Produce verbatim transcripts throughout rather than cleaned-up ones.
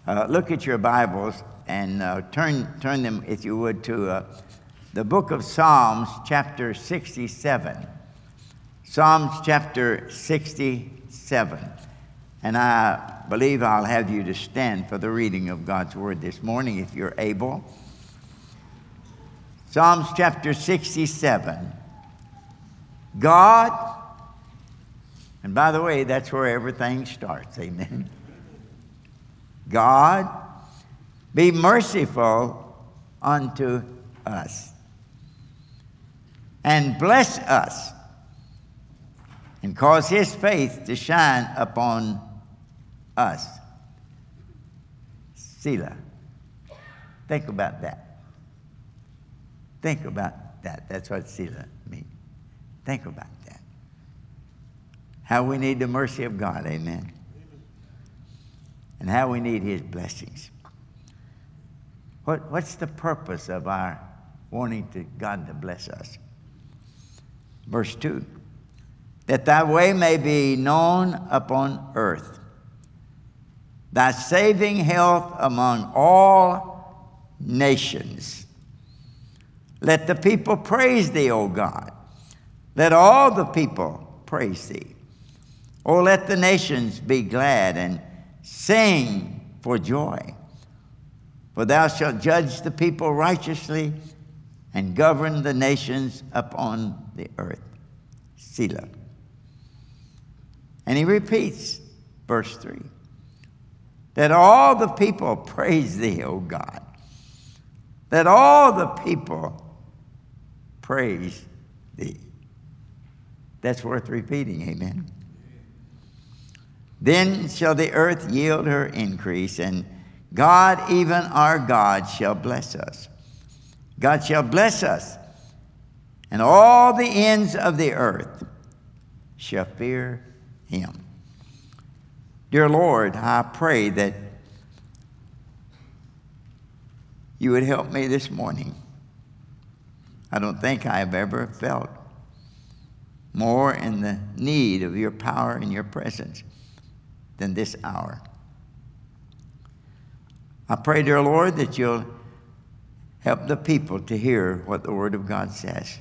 Uh, look at your Bibles and uh, turn, turn them, if you would, to uh, the book of Psalms, chapter sixty-seven. Psalms chapter sixty-seven. And I believe I'll have you to stand for the reading of God's Word this morning, if you're able. Psalms chapter sixty-seven. God, and by the way, that's where everything starts, amen. God, be merciful unto us, and bless us, and cause his face to shine upon us. Selah. Think about that. Think about that. That's what Selah means. Think about that. How we need the mercy of God, amen. And how we need his blessings. What, what's the purpose of our wanting to, God to bless us? Verse two. That thy way may be known upon earth, thy saving health among all nations. Let the people praise thee, O God. Let all the people praise thee. O let the nations be glad and sing for joy. For thou shalt judge the people righteously and govern the nations upon the earth. Selah. And he repeats verse three. That all the people praise thee, O God. That all the people praise thee. That's worth repeating, amen. Then shall the earth yield her increase, and God, even our God, shall bless us. God shall bless us, and all the ends of the earth shall fear him. Dear Lord, I pray that you would help me this morning. I don't think I have ever felt more in the need of your power and your presence than this hour. I pray, dear Lord, that you'll help the people to hear what the Word of God says.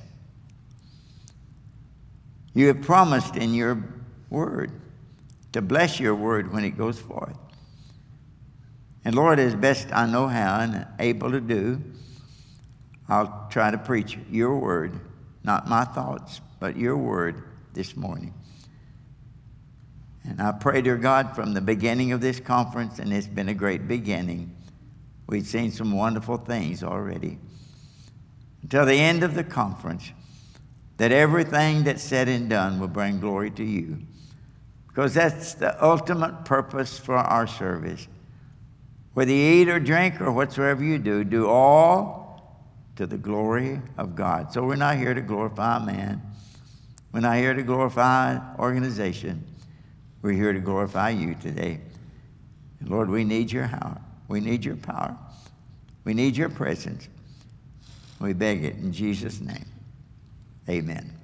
You have promised in your Word to bless your Word when it goes forth. And Lord, as best I know how and able to do, I'll try to preach your Word, not my thoughts, but your Word this morning. And I pray, dear God, from the beginning of this conference, and it's been a great beginning, we've seen some wonderful things already, until the end of the conference, that everything that's said and done will bring glory to you. Because that's the ultimate purpose for our service. Whether you eat or drink or whatsoever you do, do all to the glory of God. So we're not here to glorify man. We're not here to glorify an organization. We're here to glorify you today. And Lord, we need your power. We need your power. We need your presence. We beg it in Jesus' name. Amen.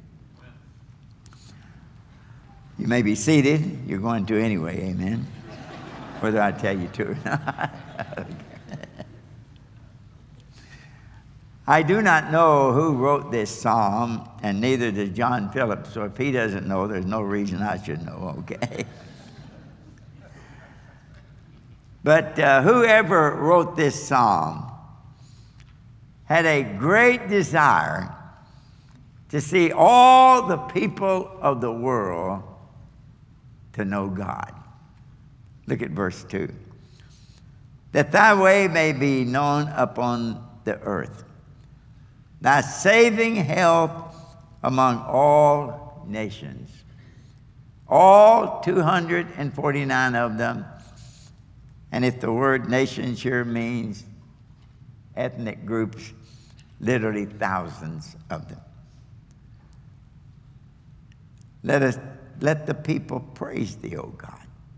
You may be seated. You're going to anyway, amen, whether I tell you to or not. I do not know who wrote this psalm, and neither does John Phillips, so if he doesn't know, there's no reason I should know, okay? But uh, whoever wrote this psalm had a great desire to see all the people of the world to know God. Look at verse two. That thy way may be known upon the earth, thy saving health among all nations. All two hundred forty-nine of them. And if the word nation sure means ethnic groups, literally thousands of them. Let us let the people praise thee, O God.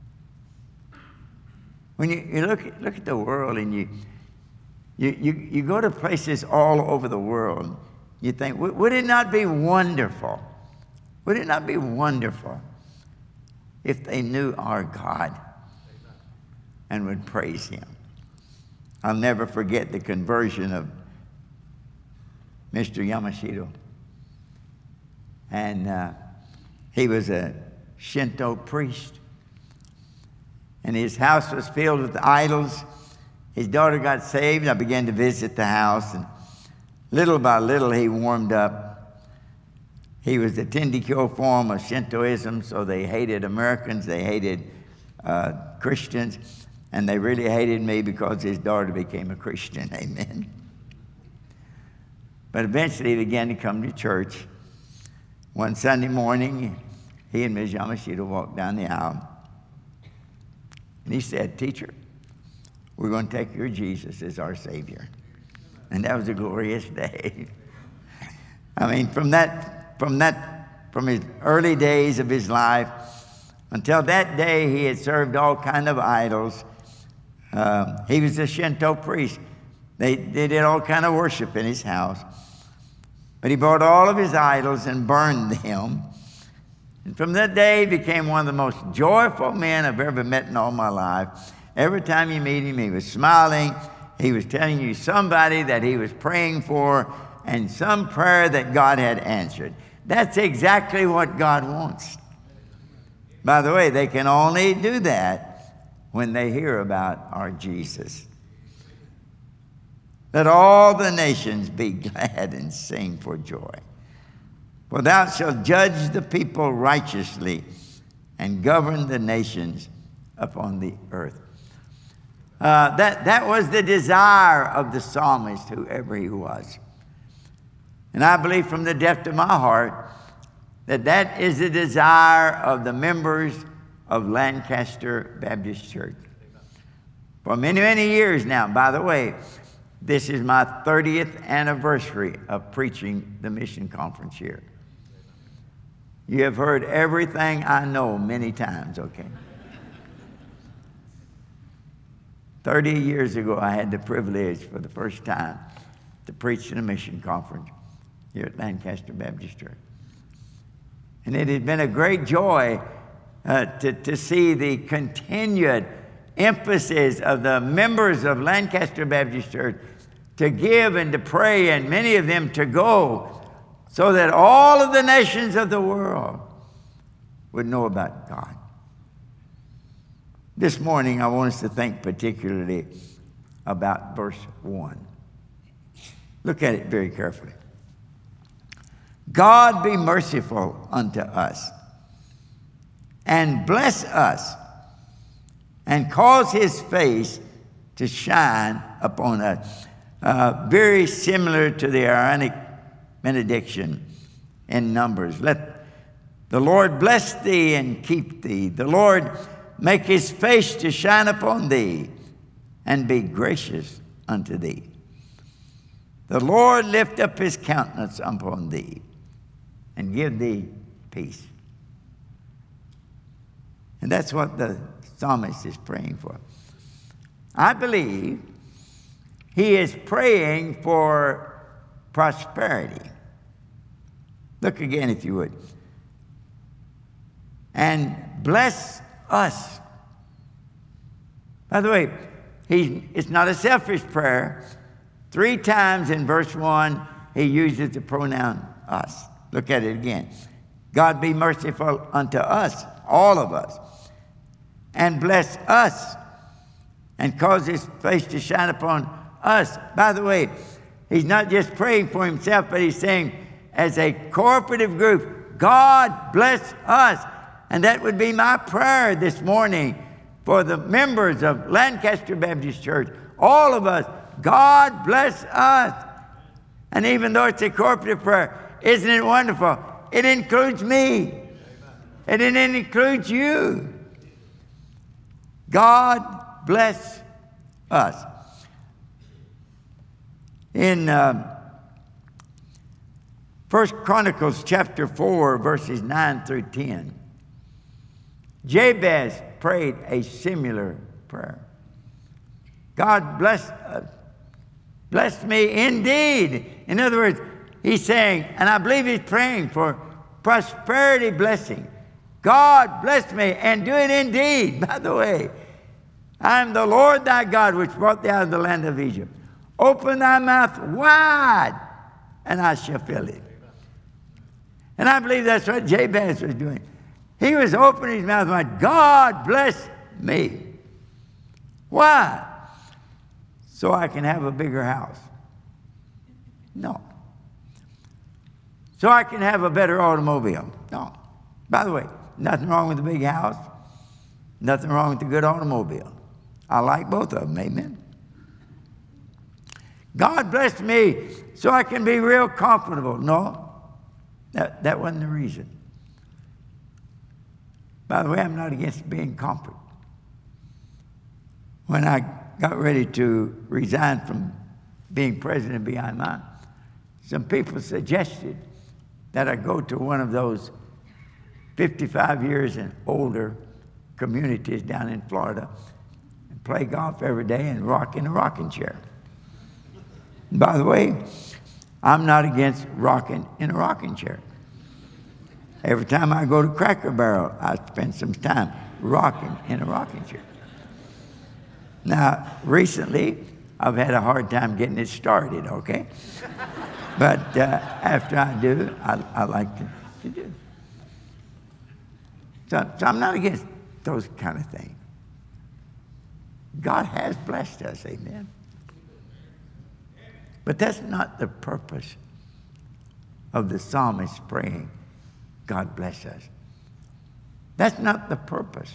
When you, you look, at, look at the world and you, you, you, you go to places all over the world, you think, would it not be wonderful? Would it not be wonderful if they knew our God? and would praise him. I'll never forget the conversion of Mister Yamashiro. And uh, he was a Shinto priest. And his house was filled with idols. His daughter got saved. I began to visit the house. And little by little, he warmed up. He was the Tendikyo form of Shintoism, so they hated Americans. They hated uh, Christians. And they really hated me because his daughter became a Christian. Amen. But eventually he began to come to church. One Sunday morning, he and Miz Yamashita walked down the aisle. And he said, "Teacher, we're going to take your Jesus as our Savior." And that was a glorious day. I mean, from that, from that, from his early days of his life until that day, he had served all kind of idols. Uh, he was a Shinto priest. They, they did all kind of worship in his house. But he brought all of his idols and burned them. And from that day, he became one of the most joyful men I've ever met in all my life. Every time you meet him, he was smiling. He was telling you somebody that he was praying for and some prayer that God had answered. That's exactly what God wants. By the way, they can only do that when they hear about our Jesus. Let all the nations be glad and sing for joy. For thou shalt judge the people righteously and govern the nations upon the earth. Uh, that, that was the desire of the psalmist, whoever he was. And I believe from the depth of my heart that that is the desire of the members of Lancaster Baptist Church. For many, many years now, by the way, this is my thirtieth anniversary of preaching the mission conference here. You have heard everything I know many times, okay? Thirty years ago, I had the privilege for the first time to preach in a mission conference here at Lancaster Baptist Church. And it had been a great joy uh, to, to see the continued emphasis of the members of Lancaster Baptist Church to give and to pray, and many of them to go, so that all of the nations of the world would know about God. This morning, I want us to think particularly about verse one. Look at it very carefully. God be merciful unto us, and bless us, and cause his face to shine upon us. Uh, very similar to the Aaronic benediction in Numbers. Let the Lord bless thee and keep thee. The Lord make his face to shine upon thee and be gracious unto thee. The Lord lift up his countenance upon thee and give thee peace. And that's what the psalmist is praying for. I believe he is praying for prosperity. Look again, if you would. And bless us. By the way, he, it's not a selfish prayer. Three times in verse one, he uses the pronoun us. Look at it again. God be merciful unto us, all of us, and bless us, and cause his face to shine upon us. By the way, he's not just praying for himself, but he's saying, as a cooperative group, God bless us. And that would be my prayer this morning for the members of Lancaster Baptist Church, all of us. God bless us. And even though it's a cooperative prayer, isn't it wonderful? It includes me. And it includes you. God bless us. In uh, First Chronicles chapter four, verses nine through ten, Jabez prayed a similar prayer. God bless us. Bless me indeed. In other words, he's saying, and I believe he's praying for prosperity blessing. God bless me, and do it indeed. By the way, I am the Lord thy God, which brought thee out of the land of Egypt. Open thy mouth wide, and I shall fill it. And I believe that's what Jabez was doing. He was opening his mouth wide. God bless me. Why? So I can have a bigger house. No. So I can have a better automobile. No. By the way, nothing wrong with a big house. Nothing wrong with a good automobile. I like both of them. Amen. God bless me so I can be real comfortable. No, that, that wasn't the reason. By the way, I'm not against being comfort. When I got ready to resign from being president of B I M I, some people suggested that I go to one of those fifty-five years and older communities down in Florida and play golf every day and rock in a rocking chair. And by the way, I'm not against rocking in a rocking chair. Every time I go to Cracker Barrel, I spend some time rocking in a rocking chair. Now, recently, I've had a hard time getting it started, okay? But uh, after I do, I, I like to, to do. So, so I'm not against those kind of things. God has blessed us, amen? But that's not the purpose of the psalmist praying, God bless us. That's not the purpose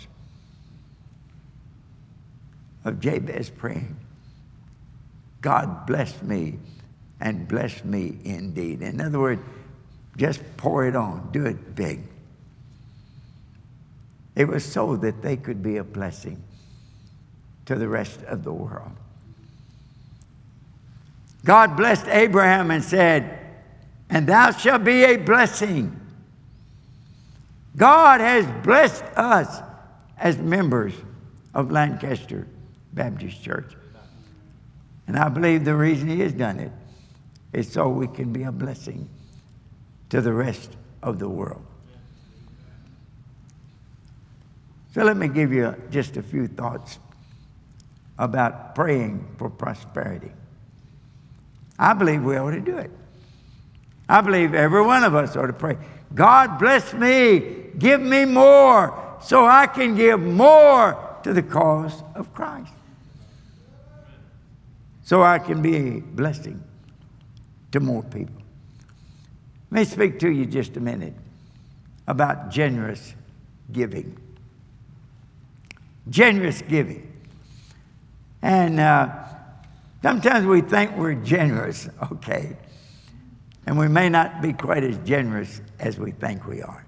of Jabez praying, God bless me and bless me indeed. In other words, just pour it on. Do it big. It was so that they could be a blessing to the rest of the world. God blessed Abraham and said, and thou shalt be a blessing. God has blessed us as members of Lancaster Baptist Church. And I believe the reason he has done it is so we can be a blessing to the rest of the world. So let me give you just a few thoughts about praying for prosperity. I believe we ought to do it. I believe every one of us ought to pray, God bless me, give me more, so I can give more to the cause of Christ. So I can be a blessing to more people. Let me speak to you just a minute about generous giving. Generous giving. And uh, sometimes we think we're generous, okay? And we may not be quite as generous as we think we are.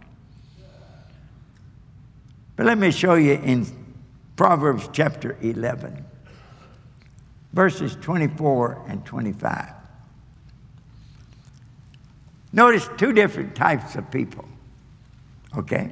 But let me show you in Proverbs chapter eleven, verses twenty-four and twenty-five. Notice two different types of people, okay?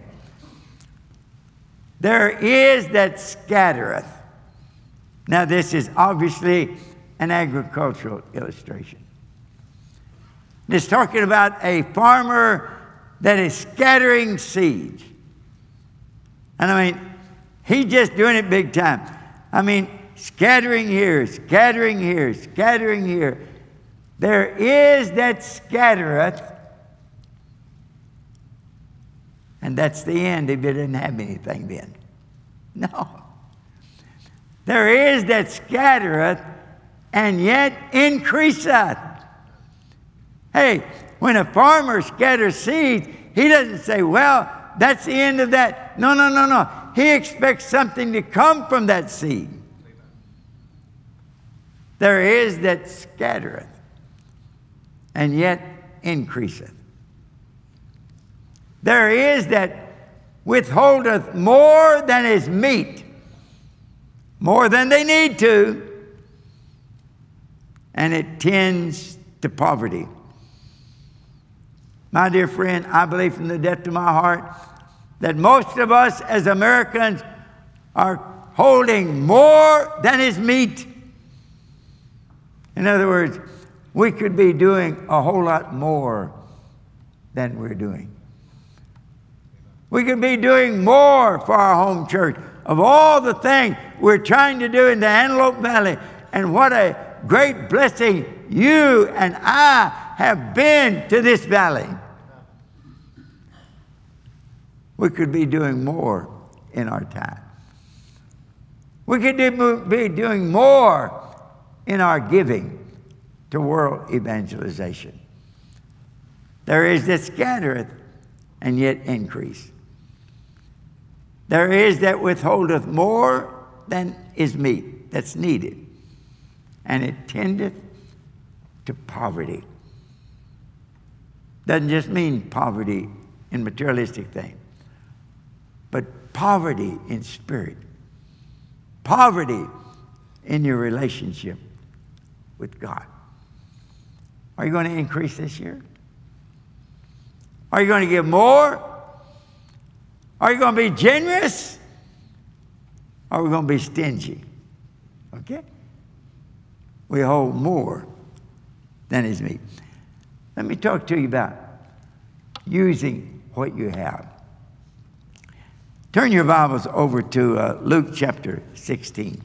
There is that scattereth. Now, this is obviously an agricultural illustration. It's talking about a farmer that is scattering seeds. And I mean, he's just doing it big time. I mean, scattering here, scattering here, scattering here. There is that scattereth, and that's the end if it didn't have anything then. No. There is that scattereth, and yet increaseth. Hey, when a farmer scatters seeds, he doesn't say, well, that's the end of that. No, no, no, no. He expects something to come from that seed. There is that scattereth, and yet increaseth. There is that withholdeth more than is meet, more than they need to, and it tends to poverty. My dear friend, I believe from the depth of my heart that most of us as Americans are holding more than is meet. In other words, we could be doing a whole lot more than we're doing. We could be doing more for our home church, of all the things we're trying to do in the Antelope Valley. And what a great blessing you and I have been to this valley. We could be doing more in our time. We could be doing more in our giving to world evangelization. There is that scattereth and yet increase. There is that withholdeth more than is meet, that's needed. And it tendeth to poverty. Doesn't just mean poverty in materialistic things, but poverty in spirit. Poverty in your relationship with God. Are you going to increase this year? Are you going to give more? Are you going to be generous? Or are we going to be stingy? Okay? We hold more than is meet. Let me talk to you about using what you have. Turn your Bibles over to uh, Luke chapter sixteen.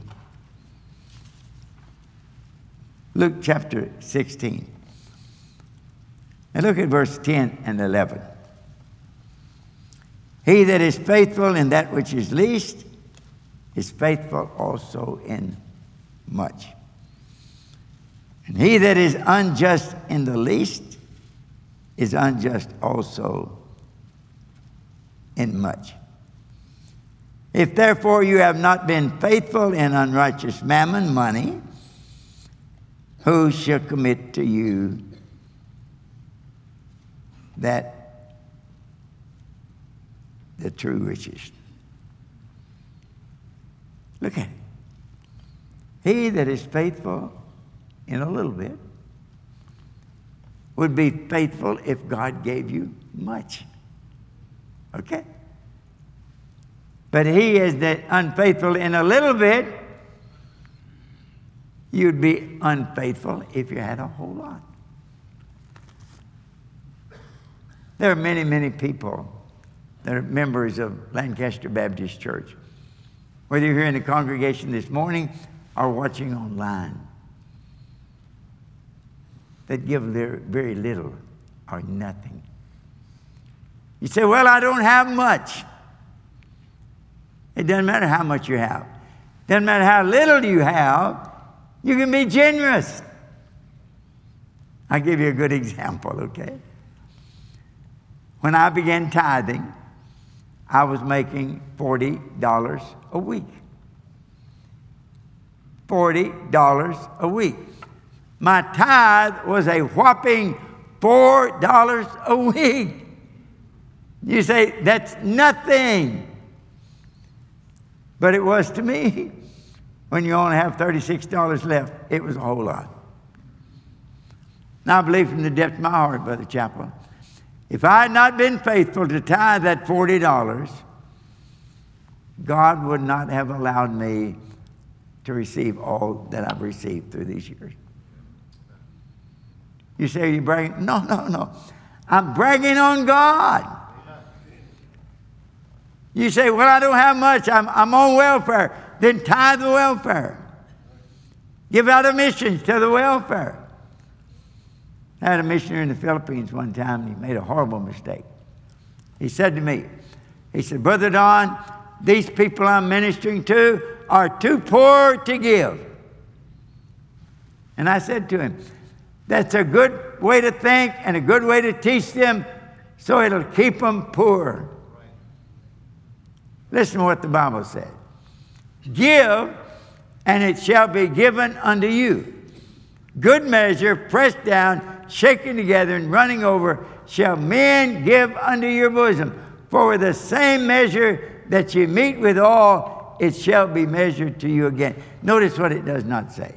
Luke chapter sixteen. And look at verse ten and eleven. He that is faithful in that which is least is faithful also in much. And he that is unjust in the least is unjust also in much. If therefore you have not been faithful in unrighteous mammon, money, who shall commit to you that the true riches? Look at it. He that is faithful in a little bit would be faithful if God gave you much. Okay? But he is that unfaithful in a little bit, you'd be unfaithful if you had a whole lot. There are many, many people that are members of Lancaster Baptist Church, whether you're here in the congregation this morning or watching online, that give very little or nothing. You say, well, I don't have much. It doesn't matter how much you have. It doesn't matter how little you have. You can be generous. I'll give you a good example, okay? When I began tithing, I was making forty dollars a week. forty dollars a week. My tithe was a whopping four dollars a week. You say, that's nothing. But it was to me. When you only have thirty-six dollars left, it was a whole lot. Now I believe from the depth of my heart, Brother Chaplain, if I had not been faithful to tithe that forty dollars, God would not have allowed me to receive all that I've received through these years. You say, are you bragging? No, no, no. I'm bragging on God. You say, well, I don't have much. I'm, I'm on welfare. Then tithe the welfare. Give out a mission to the welfare. I had a missionary in the Philippines one time, and he made a horrible mistake. He said to me, he said, Brother Don, these people I'm ministering to are too poor to give. And I said to him, that's a good way to think and a good way to teach them, so it'll keep them poor. Listen to what the Bible said. Give, and it shall be given unto you. Good measure, pressed down, shaken together, and running over, shall men give unto your bosom. For with the same measure that you meet withal, it shall be measured to you again. Notice what it does not say.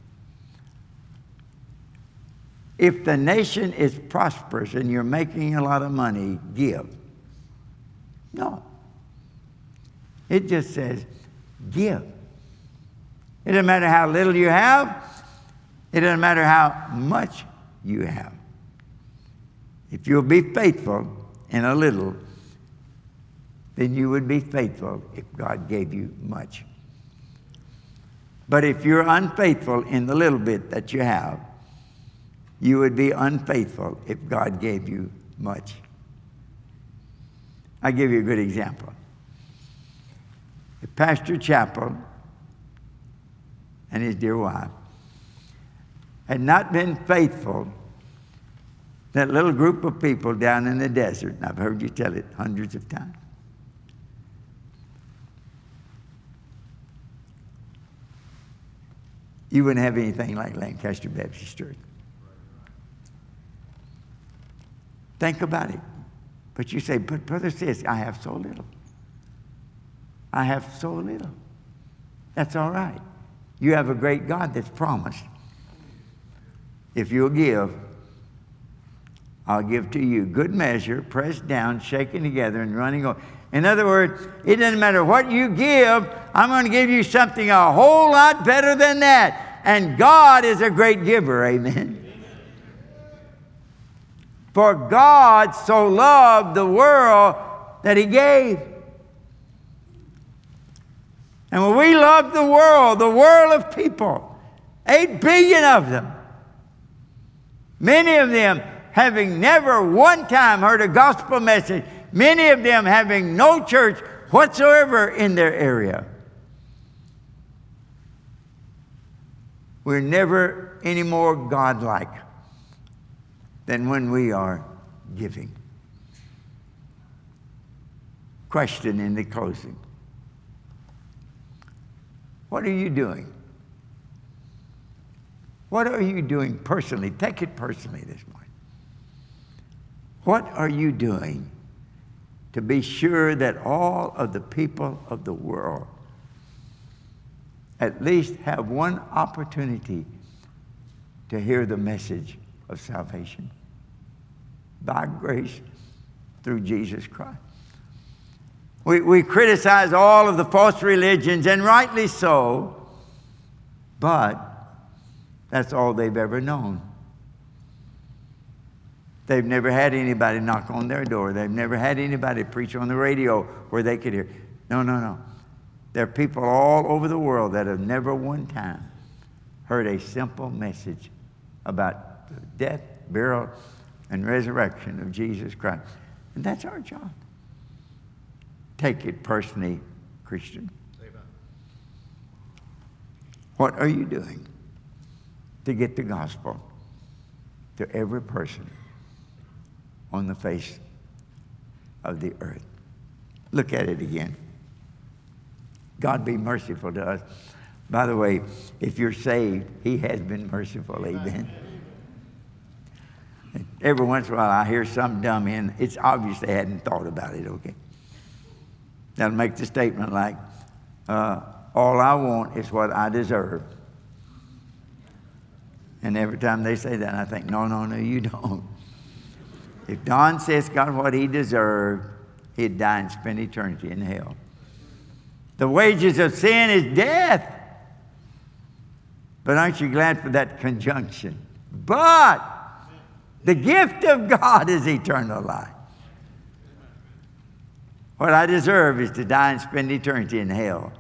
If the nation is prosperous and you're making a lot of money, give. No. It just says, give. It doesn't matter how little you have. It doesn't matter how much you have. If you'll be faithful in a little, then you would be faithful if God gave you much. But if you're unfaithful in the little bit that you have, you would be unfaithful if God gave you much. I'll give you a good example. If Pastor Chappell and his dear wife had not been faithful, that little group of people down in the desert, and I've heard you tell it hundreds of times, you wouldn't have anything like Lancaster Baptist Church. Think about it. But you say, but Brother Sis, I have so little. I have so little. That's all right. You have a great God that's promised. If you'll give, I'll give to you. Good measure, pressed down, shaken together, and running over. In other words, it doesn't matter what you give, I'm going to give you something a whole lot better than that. And God is a great giver, amen. For God so loved the world that He gave. And when we love the world, the world of people, eight billion of them, many of them having never one time heard a gospel message, many of them having no church whatsoever in their area. We're never any more godlike than when we are giving. Question in the closing. What are you doing? What are you doing personally? Take it personally this morning. What are you doing to be sure that all of the people of the world at least have one opportunity to hear the message of salvation by grace through Jesus Christ? We, we criticize all of the false religions, and rightly so, but that's all they've ever known. They've never had anybody knock on their door. They've never had anybody preach on the radio where they could hear. No, no, no. There are people all over the world that have never one time heard a simple message about the death, burial, and resurrection of Jesus Christ. And that's our job. Take it personally, Christian. Amen. What are you doing to get the gospel to every person on the face of the earth? Look at it again. God be merciful to us. By the way, if you're saved, He has been merciful. Amen. Every once in a while I hear some dumb in. It's obvious they hadn't thought about it, okay? They'll make the statement like, uh, all I want is what I deserve. And every time they say that, I think, no, no, no, you don't. If Don says got what he deserved, he'd die and spend eternity in hell. The wages of sin is death. But aren't you glad for that conjunction? But the gift of God is eternal life. What I deserve is to die and spend eternity in hell.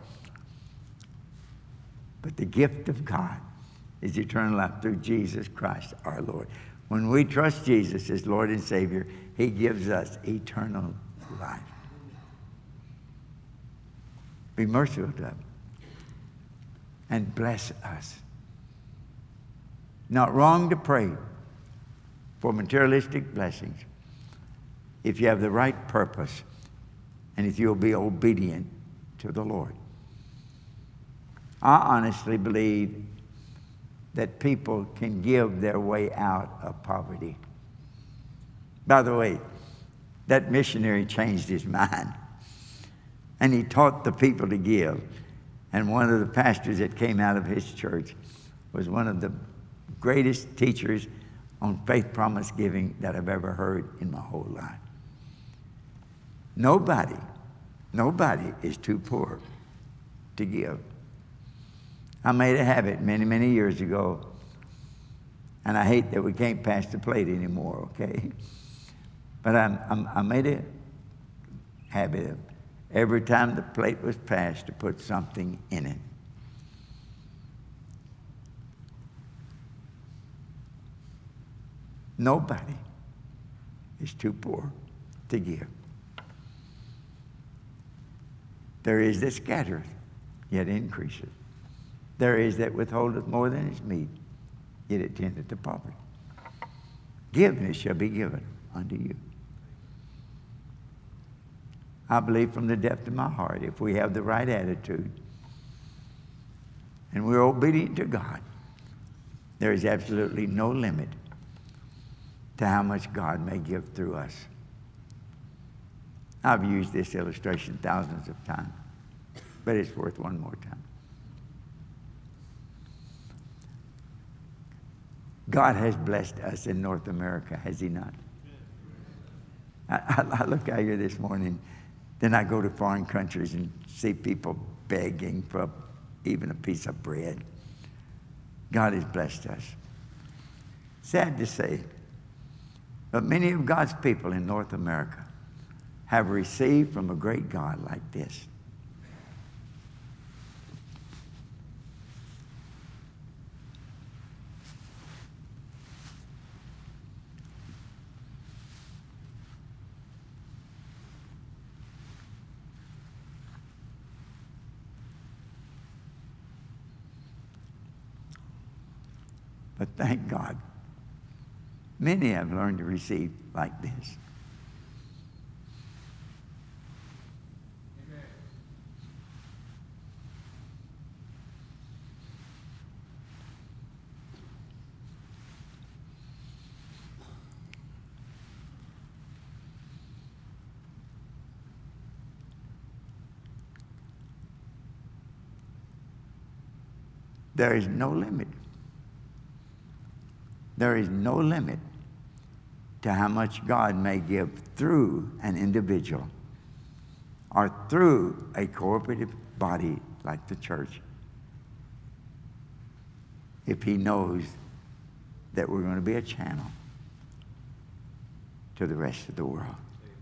But the gift of God is eternal life through Jesus Christ our Lord. When we trust Jesus as Lord and Savior, He gives us eternal life. Be merciful to Him and bless us. Not wrong to pray for materialistic blessings if you have the right purpose and if you'll be obedient to the Lord. I honestly believe that people can give their way out of poverty. By the way, that missionary changed his mind, and he taught the people to give. And one of the pastors that came out of his church was one of the greatest teachers on faith promise giving that I've ever heard in my whole life. Nobody, nobody is too poor to give. I made a habit many, many years ago, and I hate that we can't pass the plate anymore, okay? But I'm, I'm, I made a habit of every time the plate was passed to put something in it. Nobody is too poor to give. There is that scattereth, yet increaseth. There is that withholdeth more than is meet, yet it tendeth to poverty. Give, and it shall be given unto you. I believe from the depth of my heart, if we have the right attitude and we're obedient to God, there is absolutely no limit to how much God may give through us. I've used this illustration thousands of times, but it's worth one more time. God has blessed us in North America, has He not? I, I, I look out here this morning, then I go to foreign countries and see people begging for even a piece of bread. God has blessed us. Sad to say, but many of God's people in North America have received from a great God like this. But thank God, many have learned to receive like this. Amen. There is no limit. There is no limit to how much God may give through an individual or through a cooperative body like the church, if He knows that we're going to be a channel to the rest of the world.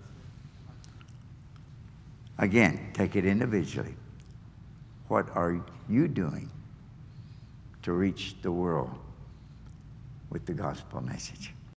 Again, take it individually. What are you doing to reach the world with the gospel message?